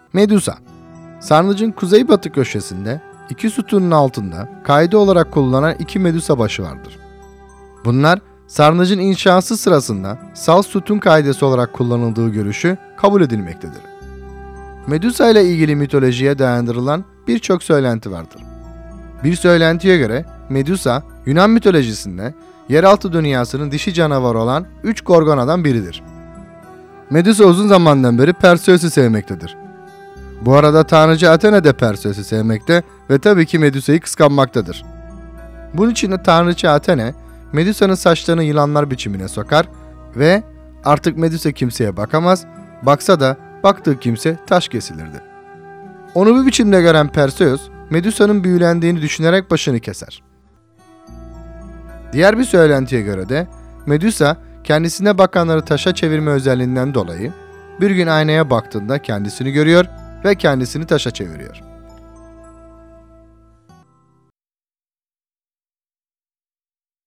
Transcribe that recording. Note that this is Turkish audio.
Medusa, sarnıcın kuzeybatı köşesinde iki sütunun altında kaydı olarak kullanılan iki Medusa başı vardır. Bunlar sarnıcın inşası sırasında sal sütun kaidesi olarak kullanıldığı görüşü kabul edilmektedir. Medusa ile ilgili mitolojiye dayandırılan birçok söylenti vardır. Bir söylentiye göre Medusa, Yunan mitolojisinde yeraltı dünyasının dişi canavarı olan 3 Gorgona'dan biridir. Medusa uzun zamandan beri Perseus'u sevmektedir. Bu arada tanrıcı Athena de Perseus'u sevmekte ve tabii ki Medusa'yı kıskanmaktadır. Bunun için de tanrıcı Athena, Medusa'nın saçlarını yılanlar biçimine sokar ve artık Medusa kimseye bakamaz, baksa da baktığı kimse taş kesilirdi. Onu bu biçimde gören Perseus, Medusa'nın büyülendiğini düşünerek başını keser. Diğer bir söylentiye göre de Medusa, kendisine bakanları taşa çevirme özelliğinden dolayı bir gün aynaya baktığında kendisini görüyor ve kendisini taşa çeviriyor.